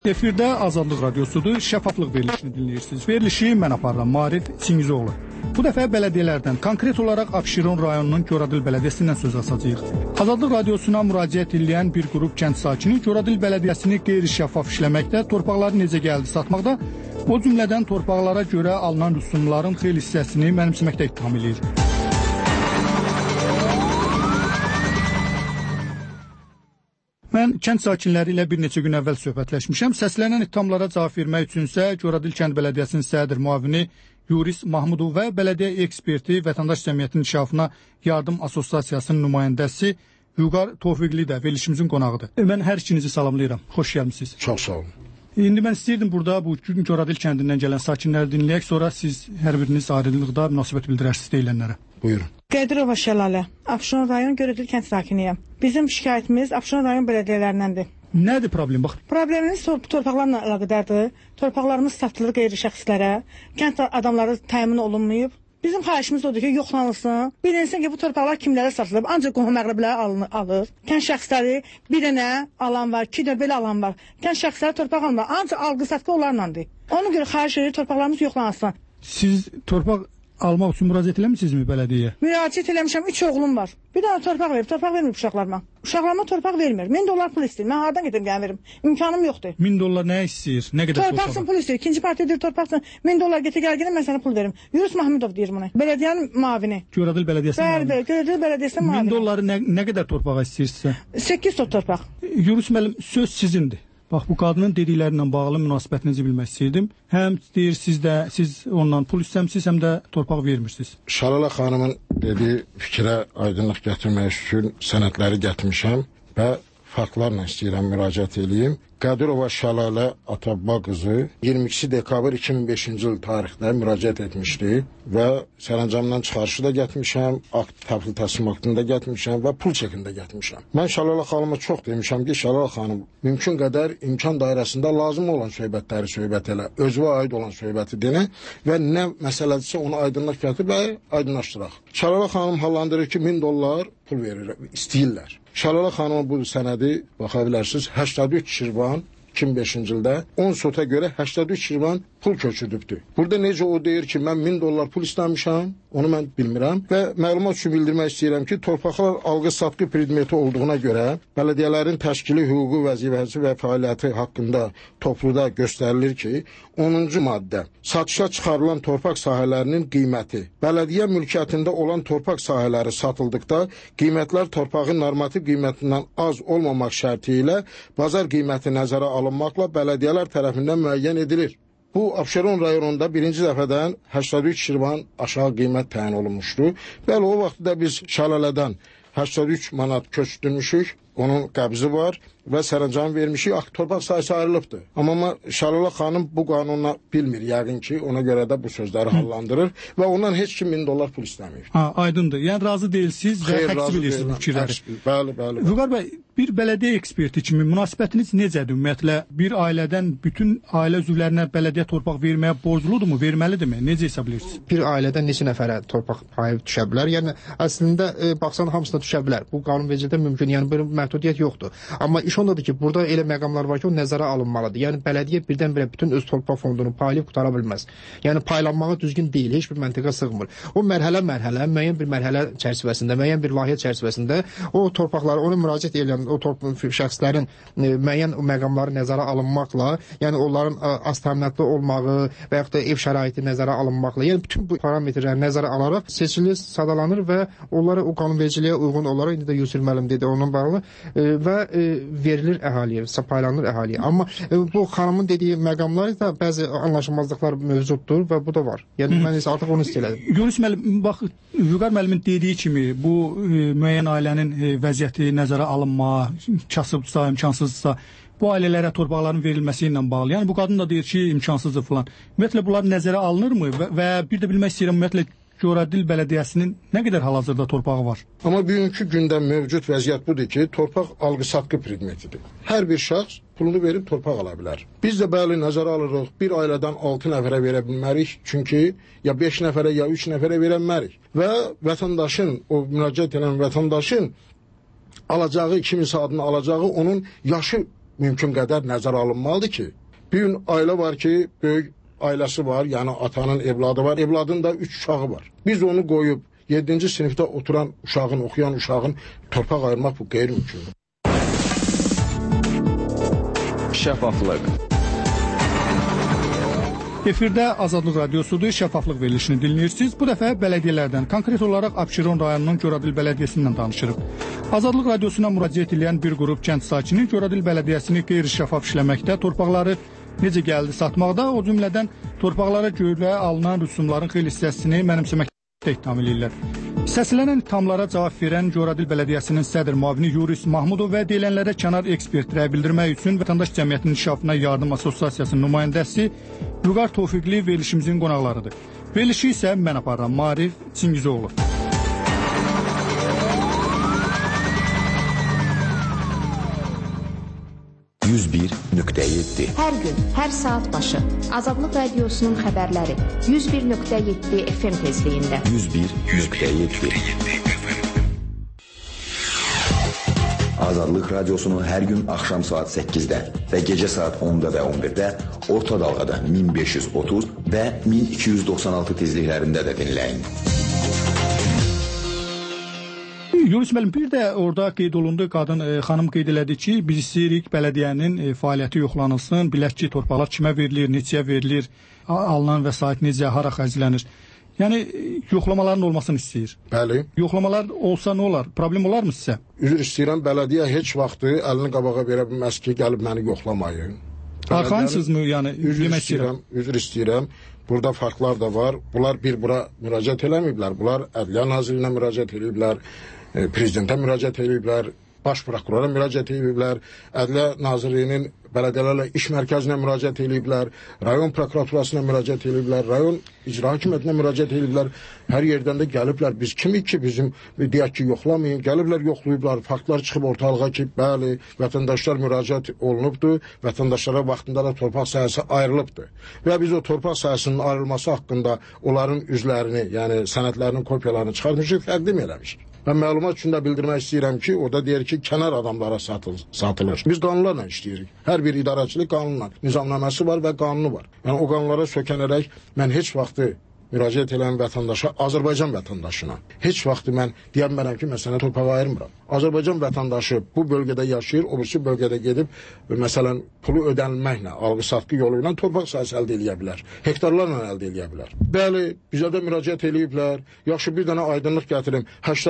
Efirdə Azadlıq Radiosudur, şəffaflıq verilişini dinləyirsiniz. Verilişi mən aparıram, Marid Çingizoğlu. Bu dəfə bələdiyyələrdən, konkret olaraq Abşeron rayonunun Göradil bələdiyyəsindən söz açacağıq. Azadlıq Radiosuna müraciət edən bir qrup kənd sakini Göradil bələdiyyəsini qeyri-şəffaf işləməkdə, torpaqları necə gəldi satmaqda, o cümlədən torpaqlara görə alınan rüsumların xeyli hissəsini mənimsəməkdə ittiham edir. Mən kənd sakinləri ilə bir neçə gün əvvəl söhbətləşmişəm. Səslənən ittihamlara cavab vermək üçünsə Göradil kənd bələdiyyəsinin sədr müavini Yuris Mahmudov və bələdiyyə eksperti Vətəndaş Cəmiyyətinin İnkişafına Yardım Assosiasiyasının nümayəndəsi Vüqar Tofiqli də verilişimizin qonağıdır. Mən hər ikinizi salamlayıram. Xoş gəlmisiniz. Çox sağ olun. İndi mən istəyirdim burada bu gün Göradil kəndindən gələn sakinləri dinləyək, sonra siz hər biriniz ayrılıqda münasibət bildirərsiniz deyilənlərə. Buyurun. Qədirova Şəlalə, Abşeron rayon Göradil kənd sakiniyəm. Bizim şikayətimiz Abşeron rayon bələdiyyələrindəndir. Nədir problem? Bax. Problemimiz torpaqlarla əlaqədardır. Torpaqlarımız satılır qeyri-şəxslərə. Kənd adamları təmin olunmayıb. Bizim xahişimiz odur ki, yoxlanılsın. Bilinsin ki, bu torpaqlar kimlərə satılıb, ancaq qohum əqrəbləri alır. Kənd şəxsləri bir dənə alan var, 2 dənə belə alan var. Kənd şəxsləri torpaq almır, ancaq alqı-satqı onlarlandır. Ona görə xahiş edir torpaqlarımız yoxlanılsın. Siz torpaq almaq üçün müraciət eləmisinizmi bələdiyyəyə? Müraciət eləmişəm, 3 oğlum var. Bir dənə torpaq vermir uşaqlarıma. Uşaqlarıma torpaq vermir. 1000 dollar pul istəyir. Mən hardan gedim gəlin verim? İmkanım yoxdur. 1000 dollar nə istəyir? Nə qədər torpaq üçün pul istəyir. İkinci partiyadır torpaqsın. 1000 dollar getir gəl gəlin mən sənə pul verim. Yunus Mahmudov deyir bunu. Bələdiyyənin müavini. Göradil bələdiyyəsinin müavini. Bəli, Göradil bələdiyyəsinin müavini. 1000 dolları nə qədər torpağa istəyirsə? 8 sot torpaq. Yunus müəllim, söz sizindir. Bax, bu qadının dediklərindən bağlı münasibətinizi bilmək istəyirdim. Həm deyirsiniz də siz ondan pul istəmisiniz, həm də torpaq vermirsiniz. Şəlalə xanımın dediyi fikrə aydınlıq gətirmək üçün sənədləri gətirmişəm və faktlarla istəyirəm müraciət edeyim. Qədirova Şəlalə Atabba qızı 22 dekabr 2005-ci il tarixdə müraciət etmişdi və sərəncamdan çıxarışı da gətirmişəm, akt təhvil təslim aktında gətirmişəm və pul çekində gətirmişəm. Mən Şəlalə xanıma çox demişəm ki, Şəlalə xanım mümkün qədər imkan dairəsində lazım olan söhbətləri söhbət elə, özünə aid olan söhbəti denə və nə məsələdirsə onu aydınlıq gətir və aydınlaşdıraq. Şəlalə xanım hallandırır ki, 1000 dollar pul verir, istəyirlər. Şəlalə xanıma bu sənədi baxa bilərsiniz, 83 Şirvan 2005-ci ildə 10 sota görə 83 Şirvan pul köçürdübdür. Burada necə o deyir ki, mən 1000 dollar pul istəmişəm, onu mən bilmirəm və məlumat üçün bildirmək istəyirəm ki, torpaqlar alqı-satqı predmeti olduğuna görə bələdiyyələrin təşkili hüquqi vəzifəsi və fəaliyyəti haqqında topluda göstərilir ki, 10-cu maddə satışa çıxarılan torpaq sahələrinin qiyməti. Bələdiyyə mülkiyyətində olan torpaq sahələri satıldıqda qiymətlər torpağın normativ qiymətindən az olmamaq şərti ilə bazar qiyməti nəzərə alınmaqla bələdiyyələr tərəfindən müəyyən edilir. Bu, Abşeron rayonunda birinci dəfədən 83 Şirvan aşağı qiymət təyin olunmuşdu. Bəli, o vaxtda biz Şəlalədən 83 manat köçdürmüşük, onun qəbzi var və sərəncam vermişik, torpaq sayısı ayrılıbdır. Amma Şəlalə xanım bu qanunla bilmir, yəqin ki, ona görə də bu sözləri hallandırır və ondan heç kim 1000 dollar pul istəmir. Aydındır. Yəni razı deyilsiniz və həqsiz bilirsiniz bu fikirləri. Bəli. Vüqar bəy, bir bələdiyyə eksperti kimi münasibətiniz necədir ümumiyyətlə? Bir ailədən bütün ailə üzvlərinə bələdiyyə torpaq verməyə borcludurmu, verməlidirmi? Necə hesab edirsiniz? Bir ailədən neçə nəfərə torpaq payı düşə bilər? Yəni əslində baxsan hamısına düşə bilər. Bu qanunvericilikdə mümkün, yəni bir məhdudiyyət yoxdur. Amma iş ondadır ki, burada elə məqamlar var ki, o nəzərə alınmalıdır. Yəni bələdiyyə birdən-birə bütün öz torpaq fondunu paylayıb qutara bilməz. Yəni paylanmağı düzgün deyil, heç bir məntiqə sığmır. O mərhələ-mərhələ, müəyyən bir mərhələ çərçivəsində, müəyyən bir layihə çərçivəsində o torpaqları, ona müraciət edən o şəxslərin müəyyən məqamları nəzərə alınmaqla, yəni onların az təminatlı olmağı və yaxud da ev şəraiti nəzərə alınmaqla, yəni bütün bu parametrləri nəzərə alaraq seçilir, sadalanır və onlara o qanunvericiliyə uyğun olaraq indi də Yusuf müəllim dedi onunla bağlı və verilir əhaliyə, paylanır əhaliyə. Amma bu xanımın dediyi məqamlarda bəzi anlaşılmazlıqlar mövcuddur və bu da var. Yəni mən isə artıq onu istəyirəm. Yunus müəllim, bax, Vüqar müəllimin dediyi kimi bu müəyyən ailənin vəziyyəti nəzərə alınma, kasıbdırsa, imkansızsa, bu ailələrə torpaqların verilməsi ilə bağlı. Yəni bu qadın da deyir ki, imkansızdır falan. Ümumiyyətlə bunlar nəzərə alınırmı və bir də bilmək istəyirəm ümumiyyətlə Göradil bələdiyyəsinin nə qədər hal-hazırda torpağı var? Amma bugünkü gündə mövcud vəziyyət budur ki, torpaq alqı-satqı predmetidir. Hər bir şəxs pulunu verib torpaq ala bilər. Biz də bəli nəzərə alırıq, bir ailədən 6 nəfərə verə bilmərik, çünki ya 5 nəfərə, ya 3 nəfərə verə bilmərik. Və vətəndaşın, o müraciət edən vətəndaşın alacağı, kiminsə adını alacağı onun yaşı mümkün qədər nəzərə alınmalıdır ki, bir gün ailə var ki, böyük ailəsi var, yəni atanın evladı var, evladın da 3 uşağı var. Biz onu qoyub 7-ci sinifdə oturan uşağın, oxuyan uşağın torpaq ayırmaq bu qeyri-mümkündür. Şəffaflıq. Efirdə Azadlıq Radiosudur, şəffaflıq verilişini dinləyirsiniz. Bu dəfə bələdiyyələrdən, konkret olaraq Abşeron rayonunun Göradil bələdiyyəsindən danışırıq. Azadlıq Radiosuna müraciət edən bir qrup kənd sakini Göradil bələdiyyəsini qeyri-şəffaf işləməkdə, torpaqları necə gəldi satmaqda, o cümlədən torpaqlara görə alınan rüsumların xeyli hissəsini mənimsəməkdə ittiham edirlər. Səslənən ittihamlara cavab verən Göradil Bələdiyyəsinin sədr müavini Yuris Mahmudov və deyilənlərə kənar ekspert rəy bildirmək üçün Vətəndaş Cəmiyyətinin İnkişafına Yardım Assosiasiyasının nümayəndəsi Vüqar Tofiqli verilişimizin qonaqlarıdır. Verilişi isə mən aparıram, Maarif Çingizoğlu. 101.7 Hər gün, hər saat başı Azadlıq Radiosunun xəbərləri 101.7 FM tezliyində. 101.7 Azadlıq Radiosunu hər gün axşam saat 8-də və gecə saat 10-da və 11-də orta dalğada 1530 və 1296 tezliklərində də dinləyin. Yunus müəllim, bir də orada qeyd olundu, xanım qeyd elədi ki, biz istəyirik bələdiyyənin fəaliyyəti yoxlanılsın, bilək ki, torpaqlar kimə verilir, neçəyə verilir, alınan vəsait necə, hara xərclənir. Yəni, yoxlamaların olmasını istəyir. Bəli. Yoxlamalar olsa nə olar? Problem olarmı sizə? Üzr istəyirəm, bələdiyyə heç vaxtı əlini qabağa verə bilməz ki, gəlib məni yoxlamayın. Arxansızmı, yəni? Üzr istəyirəm. Burada farklar da var. Bunlar bura müraciət eləməyiblər. Bunlar Ədliyyə Nazirinə müraciət ediblər. Prezidentə müraciət ediblər, baş prokurora müraciət ediblər, Ədliyyə Nazirliyinin bələdiyyələrlə iş mərkəzinə müraciət ediblər, rayon prokuraturasına müraciət ediblər, rayon icra hakimiyyətinə müraciət ediblər. Hər yerdən də gəliblər. Biz kimik ki, bizim deyək ki, yoxlamayın. Gəliblər, yoxlayıblar. Faktlar çıxıb ortalığa ki, bəli, vətəndaşlar müraciət olunubdur. Vətəndaşlara vaxtında da torpaq sahəsi ayrılıbdır. Və biz o torpaq sahəsinin ayrılması haqqında onların üzlərini, yəni sənədlərinin kopyalarını çıxartmışıq, təqdim eləmişik. Mən məlumat üçün də bildirmək istəyirəm ki, orada deyir ki, kənar adamlara satılır. Biz qanunlarla işləyirik. Hər bir idarəçilik qanunla, nizamnaməsi var və qanunu var. Yəni o qanunlara sökənərək mən heç vaxtı müraciət edən vətəndaşa, Azərbaycan vətəndaşına heç vaxtı mən deyə bilmərəm ki, mən sənə torpaq ayırmıram. Azərbaycan vətəndaşı bu bölgədə yaşayır, o birisi bölgədə gedib, məsələn, pulu ödənilməklə, alqı-satqı yolu ilə torpaq sahəsi əldə edə bilər. Hektarlarla əldə edə bilər. Bəli, bizə də müraciət ediblər. Yaxşı, bir dənə aydınlıq gətirim.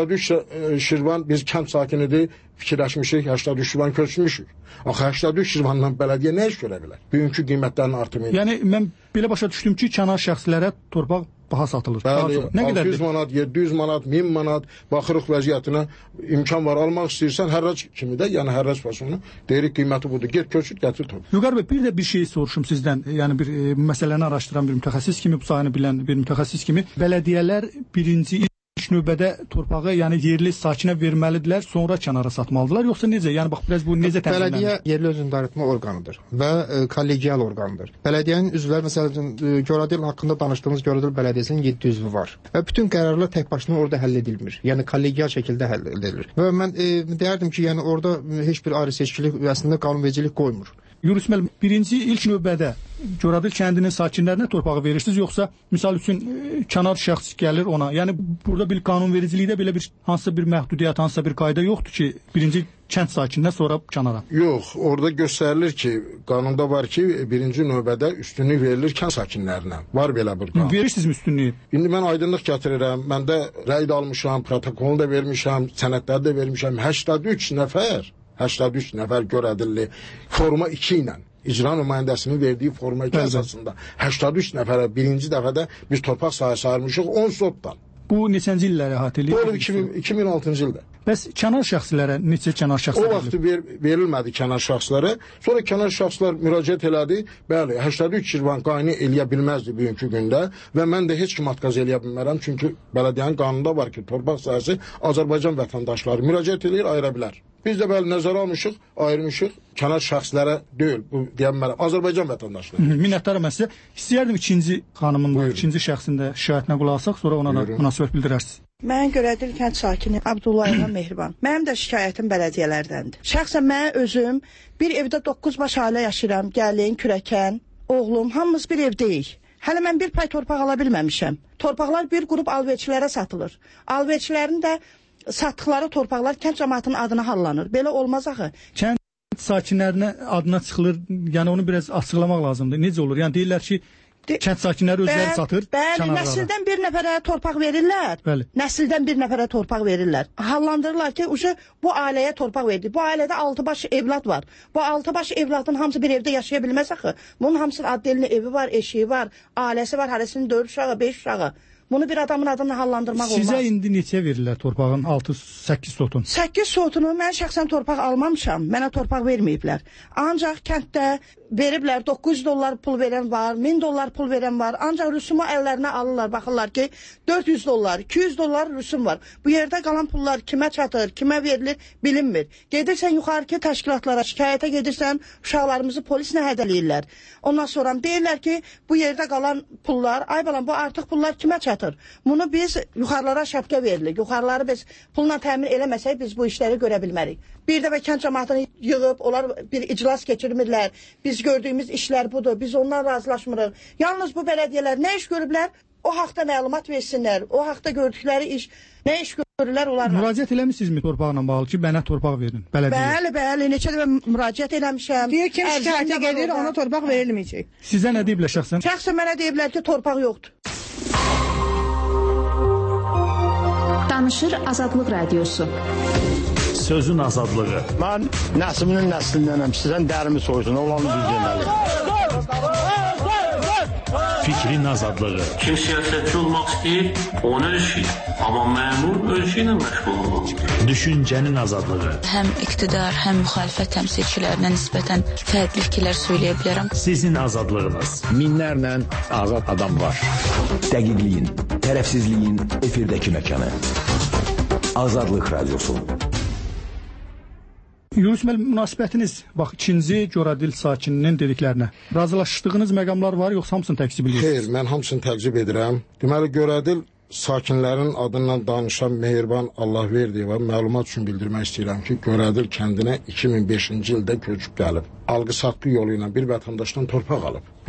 83 Şirvan, biz kənd sakinidir, fikirləşmişik, 83 Şirvan köçmüşük. Axı 83 Şirvandan bələdiyyə nə iş görə bilər? Bugünkü qiymətlərin artımı ilə. Yəni, mən belə başa düşdüm ki, kənar şəxslərə torpaq baha satılır. Bəli, 600 manat, 700 manat, 1000 manat baxırıq vəziyyətinə, imkan var, almaq istəyirsən, hərrac kimi də, yəni hərrac fasonu, deyirik qiyməti budur, get köçüd, gətir torpaq. Vüqar bəy, bir də bir şey soruşum sizdən, yəni bir məsələni araşdıran bir mütəxəssis kimi, bu sahəni bilən bir mütəxəssis kimi, bələdiyyələr birinci ilk növbədə torpağı, yəni yerli sakinə verməlidirlər, sonra kənara satmalıdırlar, yoxsa necə? Yəni bax biraz bu necə tənzimlənir? Bələdiyyə yerli özünü idarə etmə orqanıdır və kollegial orqandır. Bələdiyyənin üzvləri, məsələn, Göradil haqqında danışdığımız Göradil bələdiyyəsinin 7 üzvü var. Və bütün qərarlar tək başına orada həll edilmir. Yəni kollegial şəkildə həll edilir. Və mən deyərdim ki, yəni orada heç bir ayrı seçkilik əslində qanunvericilik qoymur. Yunus müəllim, birinci ilk növbədə Göradil kəndinin sakinlərinə torpağı verirsiniz, yoxsa misal üçün kənar şəxs gəlir ona? Yəni burada bir qanunvericilikdə belə bir hansısa bir məhdudiyyət, hansısa bir qayda yoxdur ki, birinci kənd sakininə, sonra kənara. Yox, orada göstərilir ki, qanunda var ki, birinci növbədə üstünlük verilir kənd sakinlərinə. Var belə bir qanun. Verirsinizmi üstünlüyü? İndi mən aydınlıq gətirirəm. Mən də rəy də almışam, protokolunu da vermişəm, sənədləri də vermişəm. 83 nəfər Göradilli forma 2 ilə icra nümayəndəsinin verdiyi forma 2 əsasında 83 nəfərə birinci dəfədə biz torpaq sahəsi ayırmışıq 10 sotdan. Bu neçənci illəri əhatə edir? Bu 2006-cı ildə. Bəs kənar şəxslərə neçə kənar şəxslər o vaxt verilmədi kənar şəxslərə. Sonra kənar şəxslər müraciət elədi. Bəli, 83 Şirvan qayını eləyə bilməzdi bugünkü gündə və mən də heç kim atqaz eləyə bilmərəm. Çünki bələdiyyənin qanununda var ki, torpaq sahəsi Azərbaycan vətəndaşları müraciət eləyir, ayıra bilər. Biz də bəli nəzərə almışıq, ayırmışıq. Kənar şəxslərə deyil, bu deyə bilmərəm, Azərbaycan vətəndaşları. Minnətdaram mən sizə. İstəyərdim ikinci xanımın, ikinci şəxsində şikayətinə qulaq asaq, sonra ona da münasibət bildirərsiniz. Mən Görədil kənd sakini Abdullayeva Mehriban. Mənim də şikayətim bələdiyyələrdəndir. Şəxsən mən özüm bir evdə 9 baş ailə yaşayıram. Gəlin, kürəkən, oğlum, hamımız bir evdəyik. Hələ mən bir pay torpaq ala bilməmişəm. Torpaqlar bir qrup alverçilərə satılır. Alverçilərin də satdıqları torpaqlar kənd cəmaatının adına hallanır. Belə olmaz axı. Kənd sakinlərinə adına çıxılır. Yəni onu biraz açıqlamaq lazımdır. Necə olur? Yəni deyirlər ki, kənd sakinləri özləri satır. Bəli, nəsildən bir nəfərə torpaq verirlər. Bəli. Nəsildən bir nəfərə torpaq verirlər. Hallandırırlar ki, bu ailəyə torpaq verdi. Bu ailədə 6 baş evlad var. Bu 6 baş evladın hamısı bir evdə yaşaya bilməz axı. Bunun hamısının adlı evi var, eşiyi var, ailəsi var, hərəsinin 4 uşağı, 5 uşağı. Bunu bir adamın adını hallandırmaq olmaz. Sizə indi neçə verirlər torpağın 6-8 sotun? 8 sotunu mən şəxsən torpaq almamışam. Mənə torpaq verməyiblər. Ancaq kənddə veriblər, $900 pul verən var, $1000 pul verən var. Ancaq rüsumu əllərinə alırlar, baxırlar ki, $400, $200 rüsum var. Bu yerdə qalan pullar kimə çatır, kimə verilir, bilinmir. Gedirsən yuxarıki təşkilatlara, şikayətə gedirsən, uşaqlarımızı polislə hədələyirlər. Ondan sonra deyirlər ki, bu yerdə qalan pullar, ay balam, bu artıq pullar kimə çatır? Bunu biz yuxarılara şəbkə veririk. Yuxarıları biz pulla təmin eləməsək, biz bu işləri görə bilmərik. Bir dəfə kənd cəmaatını yığıb, onlar bir iclas keçirmirlər. Biz gördüyümüz işlər budur. Biz ondan razılaşmırıq. Yalnız bu bələdiyyələr nə iş görüblər? O haqda məlumat versinlər. O haqda gördükləri iş, nə iş görürlər onlarla? Müraciət eləmisinizmi torpaqla bağlı ki, mənə torpaq verin, bələdiyyə? Bəli, neçə dəfə müraciət eləmişəm. Deyir ki, şikayətə gedir, ona torpaq verilməyəcək. Sizə nə deyiblər şəxsən? Şəxsən mənə deyiblər ki, torpaq yoxdur. Danışır Azadlıq Radiosu. Sözün azadlığı. Mən nəslinin nəslindənəm. Sizdən dərimi soysun, olanı düz deməli. Fikrin azadlığı. Kim siyasətçi olmaq istəyir, onu ölçür. Amma məmur ölçü ilə məşğul olur. Düşüncənin azadlığı. Həm iqtidar, həm müxalifət təmsilçilərinə nisbətən fərqli fikirlər söyləyə bilərəm. Sizin azadlığınız. Minlərlə azad adam var. Dəqiqliyin, tərəfsizliyin efirdəki məkanı. Azadlıq Radiosu. Yunus müəllim, münasibətiniz, bax, ikinci Görədil sakininin dediklərinə razılaşdığınız məqamlar var, yoxsa hamısını təqsib edirsiniz? Xeyr, mən hamısını təqsib edirəm. Deməli, Görədil sakinlərin adından danışan Mehriban Allahverdiyeva məlumat üçün bildirmək istəyirəm ki, Görədil kəndinə 2005-ci ildə köçüb gəlib. Alqı-satqı yolu ilə bir vətəndaşdan torpaq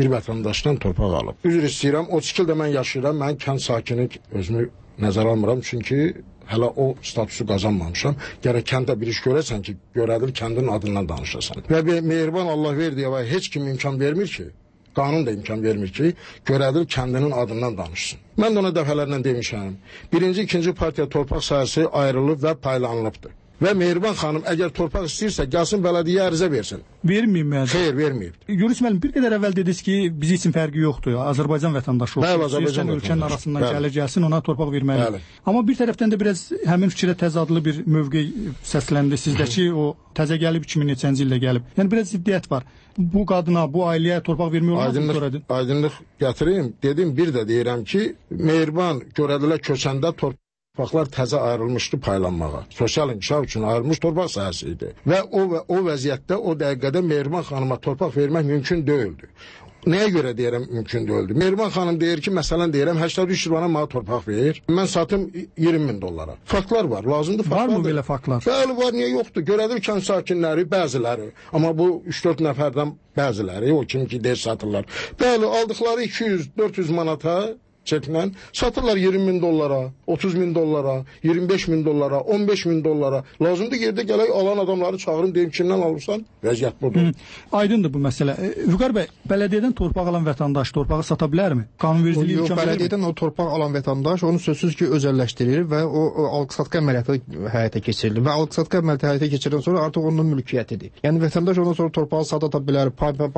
alıb. Üzr istəyirəm, 32 ildə mən yaşayıram, mən kənd sakini özümü nəzərə almıram, çünki hələ o statusu qazanmamışam. Gərək kəndə bir iş görəsən ki, Görədil kəndin adından danışasan. Və Mehriban Allahverdiyeva heç kim imkan vermir ki, qanun da imkan vermir ki, Görədil kəndinin adından danışsın. Mən də ona dəfələrlə demişəm, birinci, ikinci partiya torpaq sahəsi ayrılıb və paylanılıbdır. Və Mehriban xanım əgər torpaq istəyirsə, gəlsin bələdiyyə ərizə versin. Verməyib mi? Xeyr, verməyib. Yunus müəllim, bir qədər əvvəl dediniz ki, bizi üçün fərqi yoxdur. Azərbaycan vətəndaşı olsun. Bəli, Azərbaycan ölkənin arasından gəlir, gəlsin, ona torpaq verməli. Bəli. Amma bir tərəfdən də biraz həmin fikrə təzadlı bir mövqe səsləndi sizdəki, o təzə gəlib 2000-ci ildə gəlib. Yəni biraz ziddiyyət var. Bu qadına, bu ailəyə torpaq vermək olmaz mı? Aydınlıq gətirim. Dedim, bir də deyirəm ki, Mehriban Görədilə köçəndə torpaqlar təzə ayrılmışdı paylanmağa. Sosial inkişaf üçün ayrılmış torpaq sahəsi idi. Və o vəziyyətdə, o dəqiqədə Mehriban xanıma torpaq vermək mümkün deyildi. Nəyə görə deyirəm mümkün deyildi? Mehriban xanım deyir ki, məsələn deyirəm, 83 bana mənə torpaq ver, mən satım $20,000. Faktlar var, lazımdır faktlar. Var mı belə faktlar? Bəli, var, niyə yoxdur? Görədir kənd sakinləri, bəziləri, amma bu 3-4 nəfərdən bəziləri, o kimi ki, deyir satırlar. Bəli, aldıqları 200-400 manata çəklə satırlar $20,000, $30,000, $25,000, $15,000. Lazımdır yerdə gələk alan adamları çağırın, deyim kimdən alırsan? Vəziyyət budur. Aydındır bu məsələ. Vüqar bəy, bələdiyyədən torpaq alan vətəndaş torpağı sata bilərmi? Qanunvericiliyi imkan verir mi? Bələdiyyədən o torpaq alan vətəndaş onu sözsüz ki, özəlləşdirir və o alqı-satqı əməliyyatı həyata keçirilir və alqı-satqı əməliyyatı həyata keçirdən sonra artıq onun mülkiyyətidir. Yəni vətəndaş ondan sonra torpağı sata bilər,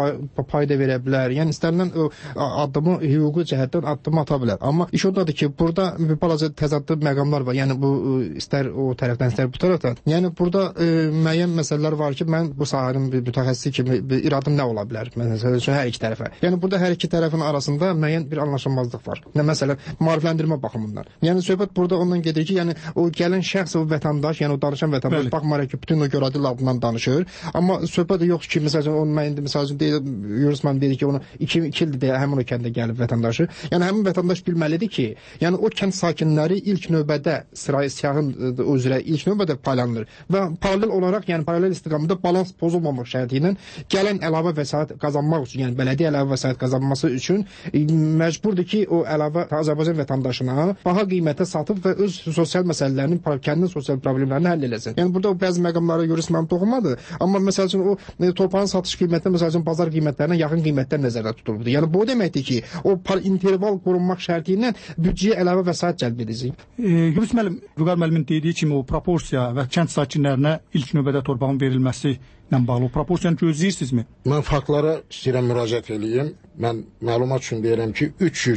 pay da verə bilər. Yəni istənilən addımı hüquqi cəhətdən addım ata bilər. Amma iş ondadır ki, burada bir balaca təzadlı məqamlar var. Yəni bu istər o tərəfdən, istər bu tərəfdən. Yəni burada müəyyən məsələlər var ki, mən bu sahənin bir mütəxəssisi kimi bir iradım nə ola bilər? Məsələn üçün hər iki tərəfə. Yəni burada hər iki tərəfin arasında müəyyən bir anlaşılmazlıq var. Nə məsələn maarifləndirmə baxımından. Yəni söhbət burada ondan gedir ki, yəni o gələn şəxs, o vətəndaş, yəni o danışan vətəndaş baxmayaraq ki, bütün o Görədil adından danışır. Amma söhbət yoxdur ki, məsələn onun mən indi məsələn deyir, Yunus müəllim dedi ki, onu 2 ildir deyə həmin o kəndə gəlib vətəndaşı. Yəni həmin vətəndaş vətəndaş bilməlidir ki, yəni o kənd sakinləri ilk növbədə siyahın üzrə ilk növbədə paylanılır və paralel olaraq, yəni paralel istiqamətdə balans pozulmamaq şərti ilə gələn əlavə vəsait qazanmaq üçün, yəni bələdiyyə əlavə vəsait qazanması üçün məcburdur ki, o əlavə Azərbaycan vətəndaşına baha qiymətə satıb və öz sosial məsələlərini, kəndin sosial problemlərini həll eləsin. Yəni burada bəzi məqamlara görə mənim toxunmadı, amma məsəl üçün o torpağın satış qiyməti məsəl üçün bazar qiymətlərinə yaxın qiymətlər nəzərdə tutulubdur. Yəni bu o deməkdir ki, o interval qorunmaq şərti ilə büdcəyə əlavə vəsait cəlb edəcək. Yunus müəllim, Vüqar müəllimin dediyi kimi o proporsiya və kənd sakinlərinə ilk növbədə torpağın verilməsi ilə bağlı o proporsiyanı gözləyirsinizmi? Mən faktlara istəyirəm müraciət edeyim. Mən məlumat üçün deyirəm ki,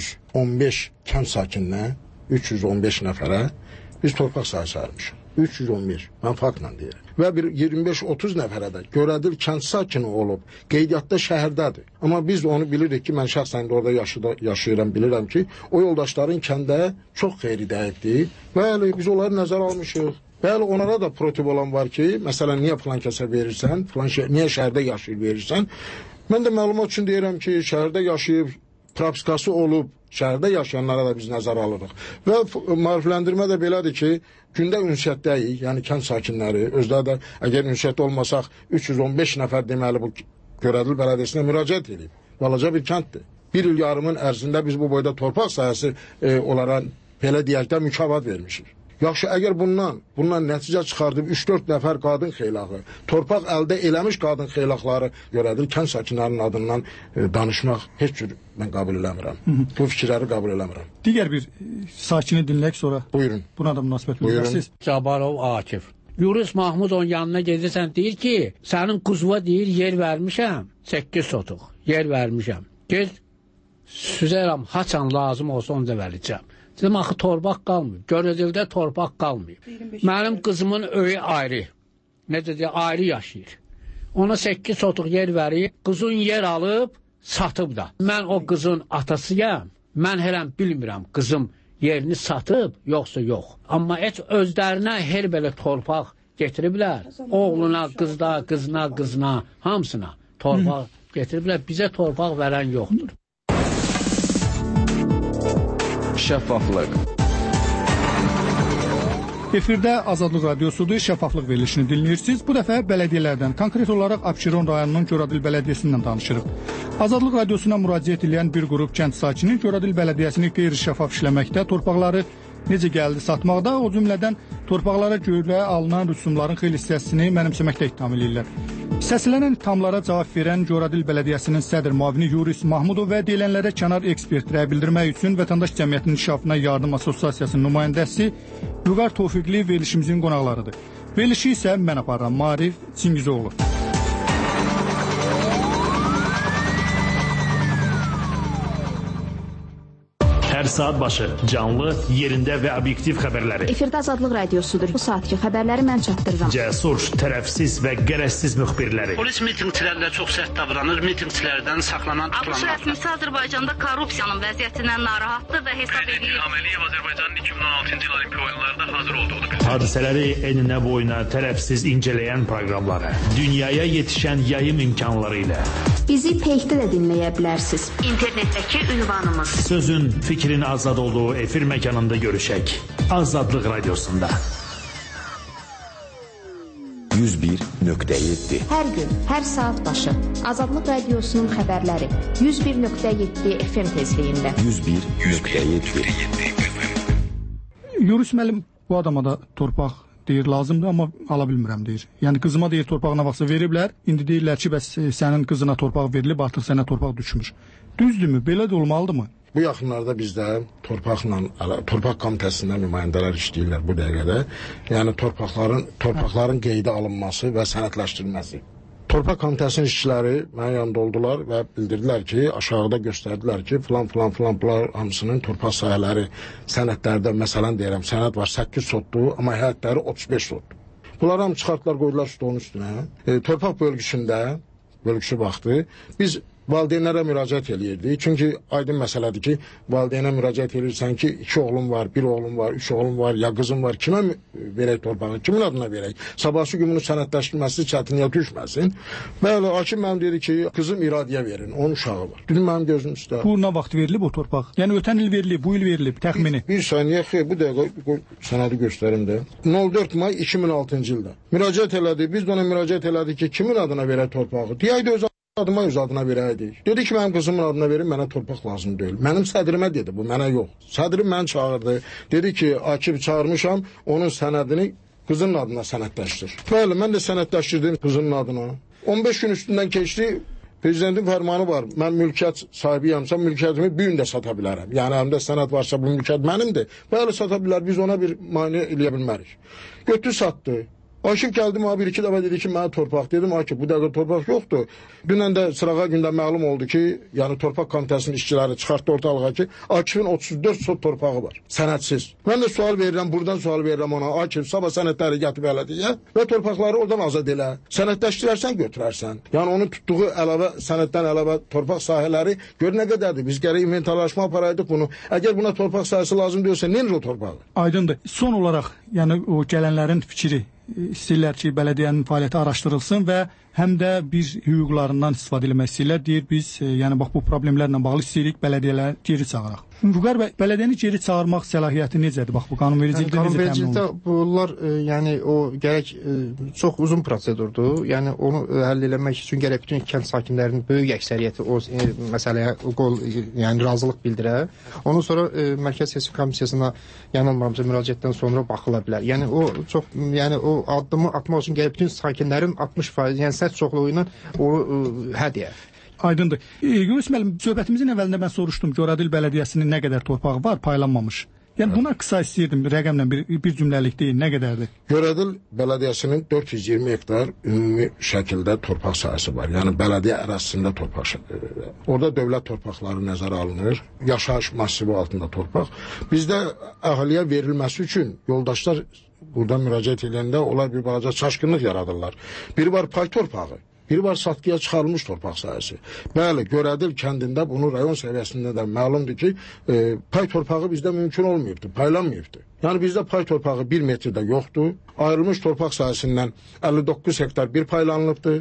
315 kənd sakininə, 315 nəfərə biz torpaq sahəsi ayırmışıq. 315. Mən faktla deyirəm. Və bir 25-30 nəfərə də görədil kənd sakini olub, qeydiyyatda şəhərdədir. Amma biz onu bilirik ki, mən şəxsən orada yaşayıram, bilirəm ki, o yoldaşların kəndə çox xeyri dəyibdir. Bəli, biz onları nəzərə almışıq. Bəli, onlara da protokol olan var ki, məsələn, niyə filan kəsə verirsən, niyə şəhərdə yaşayır verirsən. Mən də məlumat üçün deyirəm ki, şəhərdə yaşayıb, propiskası olub, şəhərdə yaşayanlara da biz nəzər alırıq. Və maarifləndirmə də belədir ki, gündə ünsiyyətdəyik, yəni kənd sakinləri, özləri də əgər ünsiyyətdə olmasaq 315 nəfər deməli bu Görədil bələdiyyəsinə müraciət edib. Balaca bir kənddir. Bir il yarımın ərzində biz bu boyda torpaq sahəsi onlara belə deyək də mükafat vermişik. Yaxşı, əgər bundan nəticə çıxardıb 3-4 nəfər qadın xeylağı, torpaq əldə eləmiş qadın xeylaqları Görədil kənd sakinlərinin adından danışmaq heç cür mən qəbul eləmirəm. Bu fikirləri qəbul eləmirəm. Digər bir sakini dinləyək sonra. Buyurun. Buna da münasibət bildirsiniz. Cabarov Akif. Yunus Mahmudovun yanına gedirsən, deyir ki, sənin quzuva deyir, yer vermişəm, 8 sotuq, yer vermişəm. Gez, süzərəm, haçan lazım olsa onu da verəcəm. Dedim, axı torpaq qalmıyor. Görədildə torpaq qalmıyor. Mənim qızımın öyü ayrı. Necə deyək, ayrı yaşayır. Ona 8 sotuq yer verib, qızın yer alıb, satıb da. Mən o qızın atasıyam. Mən heləm bilmirəm qızım yerini satıb, yoxsa yox. Amma heç özlərinə her belə torpaq getiriblər. Oğluna, qızına, hamısına torpaq getiriblər. Bizə torpaq verən yoxdur. Şəffaflıq. Efirdə Azadlıq Radiosudur, şəffaflıq verilişini dinləyirsiniz. Bu dəfə bələdiyyələrdən, konkret olaraq Abşeron rayonunun Görədil bələdiyyəsindən danışırıq. Azadlıq Radiosuna müraciət edən bir qrup kənd sakini Görədil bələdiyyəsini qeyri-şəffaf işləməkdə, torpaqları necə gəldi satmaqda, o cümlədən torpaqlara görə alınan rüsumların xeyli hissəsini mənimsəməkdə ittiham edirlər. Səslənən ittihamlara cavab verən Görədil bələdiyyəsinin sədr müavini Yunus Mahmudov və deyilənlərə kənar ekspertrəyə bildirmək üçün Vətəndaş Cəmiyyətinin İnkişafına Yardım Assosiasiyasının nümayəndəsi Vüqar Tofiqli verilişimizin qonaqlarıdır. Verilişi isə mən aparıram, Maarif Çingizoğlu. Hər saat başı canlı, yerində və obyektiv xəbərləri. Efirdə Azadlıq Radiosudur. Bu saatki xəbərləri mən çatdırıram. Cəsur, tərəfsiz və qərəzsiz müxbirləri. Polis mitinqçilərlə çox sərt davranır, mitinqçilərdən saxlanan ABŞ rəsmisi Azərbaycanda korrupsiyanın vəziyyətindən narahatdır və hesab edir. İlham Əliyev Azərbaycanın 2016-cı il Olimpiya oyunlarında hazır olduğunu bildirdi. Hadisələri eninə boyuna tərəfsiz incələyən proqramları, dünyaya yetişən yayım imkanları ilə. Bizi Peykdə də dinləyə bilərsiniz. İnternetdəki ünvanımız. Sözün, fikrin azad olduğu efir məkanında görüşək. Azadlıq Radiosunda. 101.7 Hər gün, hər saat başı Azadlıq Radiosunun xəbərləri 101.7 FM tezliyində. 101.7 Yunus müəllim bu adama da torpaq deyir lazımdır, amma ala bilmirəm deyir. Yəni qızıma deyir torpağına vaxtsa veriblər, indi deyirlər ki, bəs sənin qızına torpaq verilib, artıq sənə torpaq düşmüş. Düzdürmü? Belə də olmalıdırmı? Bu yaxınlarda bizdə torpaq komitəsində nümayəndələr işləyirlər bu dəqiqədə. Yəni torpaqların qeydə alınması və sənədləşdirilməsi. Torpaq komitəsinin işçiləri mənim yanımda oldular və bildirdilər ki, aşağıda göstərdilər ki, filan bunlar hamısının torpaq sahələri sənədlərdə, məsələn deyirəm, sənəd var 8 sotdur, amma həyətləri 35 sotdur. Bunlar hamı çıxartdılar, qoydular stolun üstünə. Torpaq bölgüsü vaxtı biz valideynlərə müraciət eləyirdik. Çünki aydın məsələdir ki, valideynə müraciət edirsən ki, 2 oğlum var, 1 oğlum var, 3 oğlum var, ya qızım var, kimə verək torpağı, kimin adına verək? Sabahçı gün bunu sənədləşdirməsi çətinliyə düşməsin. Bəli, hakim mənim dedi ki, qızım İradiyə verin, onun uşağı var. Dedim, mənim gözüm üstə. Bu nə vaxt verilib o torpaq? Yəni ötən il verilib, bu il verilib, təxmini. Bir saniyə, xeyr, bu dəqiqə sənədi göstərim də. 04 may 2006-cı ildə. Müraciət elədi, biz də ona müraciət elədik ki, kimin adına verək torpağı? Deyəydi öz adıma öz adına verəydik. Dedi ki, mənim qızımın adına verin, mənə torpaq lazım deyil. Mənim sədrimə dedi bu, mənə yox. Sədrim məni çağırdı. Dedi ki, Akif çağırmışam, onun sənədini qızının adına sənədləşdir. Bəli, mən də sənədləşdirdim qızının adına. 15 gün üstündən keçdi, prezidentin fərmanı var. Mən mülkiyyət sahibiyəmsə, mülkiyyətimi bir gün də sata bilərəm. Yəni, əlimdə sənəd varsa, bu mülkiyyət mənimdir. Bəli, sata bilər, biz ona bir mane eləyə bilmərik. Götür satdı. Akif gəldim, bir iki dəfə dedi ki, mənə torpaq. Dedim, Akif, bu dəqiqə torpaq yoxdur. Dünən də sırağa gündə məlum oldu ki, yəni torpaq komitəsinin işçiləri çıxartdı ortalığa ki, Akifin 34 sot torpağı var, sənədsiz. Mən də sual verirəm, buradan sual verirəm ona, Akif, sabah sənədləri gətirib elədiyə və torpaqları oradan azad elə. Sənədləşdirərsən, götürərsən. Yəni, onun tutduğu əlavə, sənəddən əlavə torpaq sahələri gör nə qədərdir. Biz gərək inventarlaşma aparaydıq bunu. Əgər buna torpaq sahəsi lazım deyilsə, nedir o torpağı? Aydındır. Son olaraq, yəni o gələnlərin fikri istəyirlər ki, bələdiyyənin fəaliyyəti araşdırılsın və həm də biz hüquqlarından istifadə etmək istəyirlər. Deyir, biz yəni bax bu problemlərlə bağlı istəyirik bələdiyyələri geri çağıraq. Vüqar bəy, bələdiyyəni geri çağırmaq səlahiyyəti necədir? Bax bu qanunvericilikdə necə təmin olunur? Bunlar yəni o gərək çox uzun prosedurdur. Yəni onu həll etmək üçün gərək bütün kənd sakinlərinin böyük əksəriyyəti o məsələyə yəni razılıq bildirə. Ondan sonra Mərkəzi Seçim Komissiyasına yanılmamıza müraciətdən sonra baxıla bilər. Yəni o çox yəni o addımı atmaq üçün gərək bütün sakinlərin 60%, yəni səs çoxluğu ilə o hədiyyə. Aydındır. Yunus müəllim, söhbətimizin əvvəlində mən soruşdum, Göradil Bələdiyyəsinin nə qədər torpağı var, paylanmamış. Yəni buna qısa istəyirdim, rəqəmlə bir cümləlik deyil, nə qədərdir? Göradil Bələdiyyəsinin 420 hektar ümumi şəkildə torpaq sahəsi var. Yəni bələdiyyə ərazisində torpaq. Orada dövlət torpaqları nəzərə alınır. Yaşayış masivi altında torpaq. Bizdə əhaliyə verilməsi üçün yoldaşlar burada müraciət edəndə onlar bir balaca çaşqınlıq yaradırlar. Biri var pay torpağı. Biri var satqıya çıxarılmış torpaq sahəsi. Bəli, Görədil kəndində bunu rayon səviyyəsində də məlumdur ki, pay torpağı bizdə mümkün olmayıbdır, paylanmayıbdır. Yəni bizdə pay torpağı 1 metrdə yoxdur. Ayrılmış torpaq sahəsindən 59 hektar bir paylanılıbdır.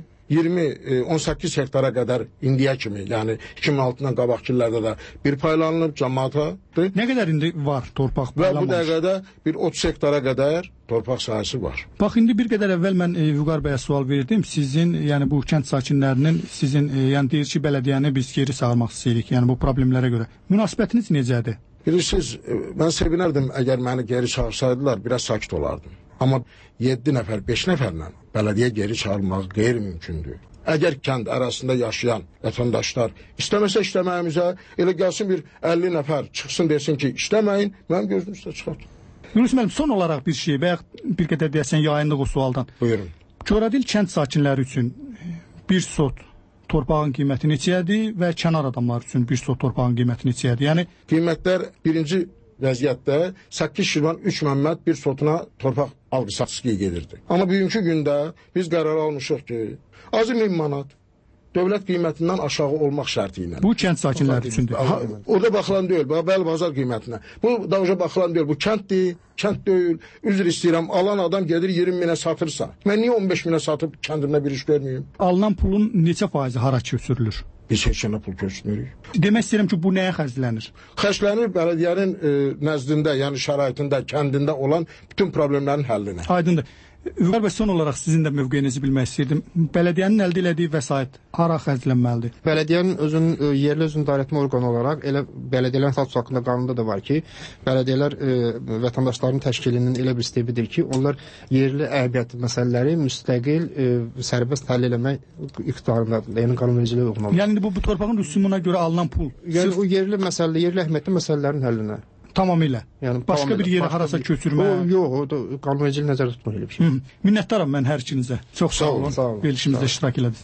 18 hektara qədər indiyə kimi, yəni 2006-dan qabaqki illərdə də bir paylanılıb cəmaatadır. Nə qədər indi var torpaq paylanmış? Və bu dəqiqədə bir 30 hektara qədər torpaq sahəsi var. Bax, indi bir qədər əvvəl mən Vüqar bəyə sual verdim. Sizin, yəni bu kənd sakinlərinin sizin, yəni deyir ki, bələdiyyəni biz geri çağırmaq istəyirik, yəni bu problemlərə görə. Münasibətiniz necədir? Bilirsiniz, mən sevinərdim əgər məni geri çağırsaydılar, biraz sakit olardım. Amma 7 nəfər, 5 nəfərlə bələdiyyə geri çağırmaq qeyri-mümkündür. Əgər kənd arasında yaşayan vətəndaşlar istəməsə işləməyimizə, elə gəlsin bir 50 nəfər çıxsın desin ki, işləməyin, mənim gözüm üstə çıxart. Yunus müəllim, son olaraq bir şey və bir qədər deyəsən yayındıq o sualdan. Buyurun. Göradil kənd sakinləri üçün bir sot torpağın qiyməti neçədir və kənar adamlar üçün bir sot torpağın qiyməti neçədir? Yəni qiymətlər birinci vəziyyətdə 8 şirvan 3 məmmət bir sotuna torpaq alqı-satqıya gedirdi. Amma bugünkü gündə biz qərar almışıq ki, azı 1000 manat dövlət qiymətindən aşağı olmaq şərti ilə. Bu kənd sakinləri üçündür. Orada baxılan deyil, bəli bazar qiymətinə. Bu davşa baxılan deyil, bu kənddir, kənd deyil. Üzr istəyirəm, alan adam gedir 20 minə satırsa. Mən niyə 15 minə satıb kəndimdə bir iş görməyim? Alınan pulun neçə faizi hara köçürülür? Biz heç yana pul köçürmürük. Demək istəyirəm ki, bu nəyə xərclənir? Xərclənir bələdiyyənin nəzdində, yəni şəraitində, kəndində olan bütün problemlərin həllinə. Aydındır. Vüqar bəy, son olaraq sizin də mövqeyinizi bilmək istəyirdim. Bələdiyyənin əldə elədiyi vəsait hara xərclənməlidir? Bələdiyyənin özünün yerli özünü idarəetmə orqanı olaraq elə bələdiyyələrin statusu haqqında qanunda da var ki, bələdiyyələr vətəndaşların təşkilinin elə bir stepidir ki, onlar yerli əhəmiyyətli məsələləri müstəqil sərbəst həll eləmək iqtidarındadır. Yəni qanunvericiliyə uyğun olur. Yəni bu torpağın rüsumuna görə alınan pul. Yəni o yerli əhəmiyyətli məsələlərin həllinə. Tamamilə. Yəni başqa bir yerə harasa köçürmə. Yox, o qanunvericiliyi nəzərdə tutmur elə bir şey. Minnətdaram mən hər ikinizə. Çox sağ olun. Verilişimizdə iştirak elədiniz.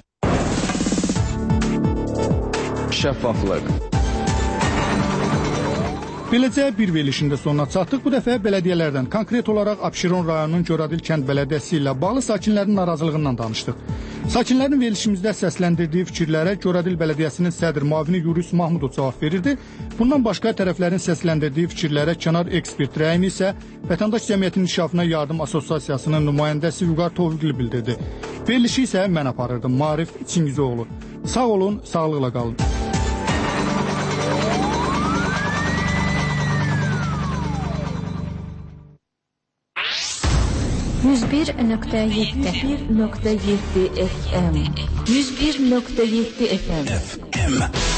Şəffaflıq. Beləcə bir verilişində sonuna çatdıq. Bu dəfə bələdiyyələrdən, konkret olaraq Abşeron rayonunun Göradil kənd bələdiyyəsi ilə bağlı sakinlərin narazılığından danışdıq. Sakinlərin verilişimizdə səsləndirdiyi fikirlərə Göradil Bələdiyyəsinin sədr müavini Yurus Mahmudov cavab verirdi. Bundan başqa tərəflərin səsləndirdiyi fikirlərə kənar ekspert rəyini isə Vətəndaş Cəmiyyətinin İnkişafına Yardım Assosiasiyasının nümayəndəsi Vüqar Tofiqli bildirdi. Verilişi isə mən aparırdım, Maarif Çingizoğlu. Sağ olun, sağlıqla qalın. FM 101.7 FM